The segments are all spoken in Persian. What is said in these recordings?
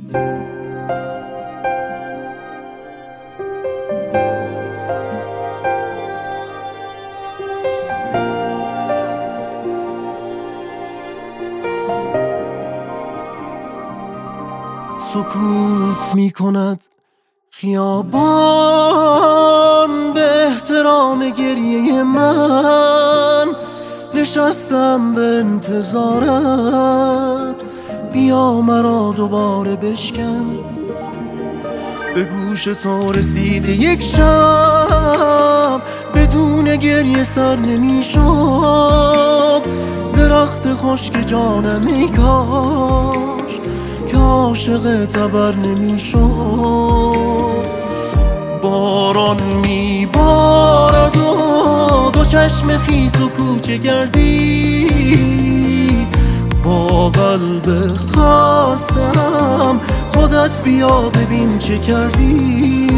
سکوت می کند خیابان به احترام گریه من. نشستم به انتظارت، بیا مرا دوباره بشکن. به گوش تو رسیده یک شب بدون گریه سر نمی شد. درخت خشک جانم ای کاش که عاشق تبر نمی شد. باران می بارد و دو چشم خیس و کوچه گردی. با قلب خواستم خودت بیا ببین چه کردی.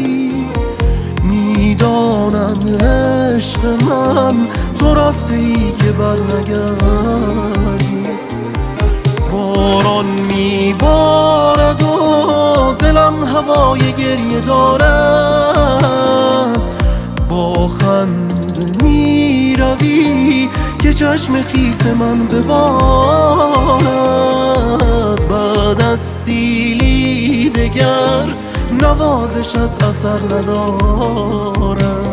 میدانم عشق من تو رفته ای که بر نگردی. باران میبارد و دلم هوای گریه دارد. با خنده میروی که چشم خیس من ببارد. بعد از سیلی دگر نوازشت اثر ندارد.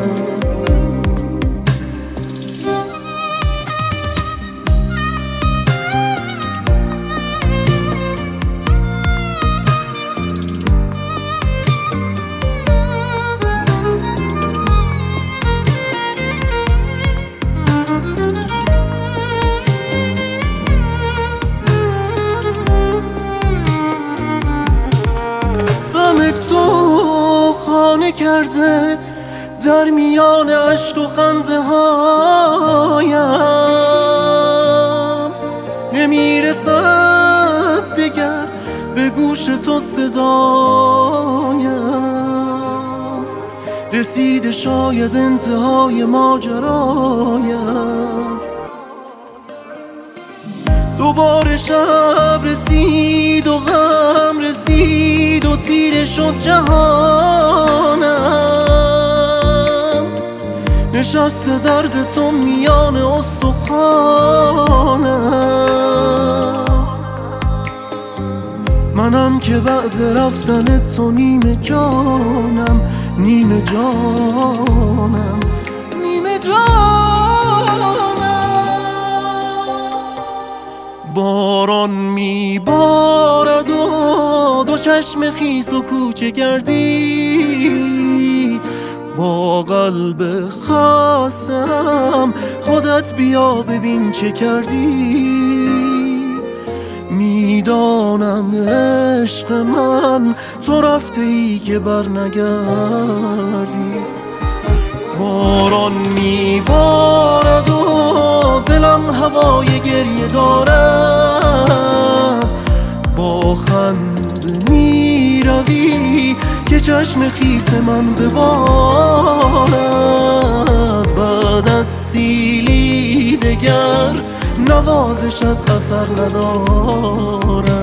تو خانه کرده در میان عشق و خنده هایم. نمیرسد دیگر به گوش تو صدایم. رسیده شاید انتهای ماجرایم. دوباره شب رسید و غم رسید و تیره شد جهانم. نشسته درد تو میان استخوانم. منم که بعد رفتن تو نیمه جانم، نیمه جانم، نیمه جانم. باران میبارد و دو چشم خیس و کوچه گردی. با قلب خواستم خودت بیا ببین چه کردی. میدانم عشق من تو رفته ای که بر نگردی. باران میبارد و دلم هوای گریه دارد. با خنده میروی که چشم خیس من ببارد. بعد از سیلی دگر نوازشت اثر ندارد.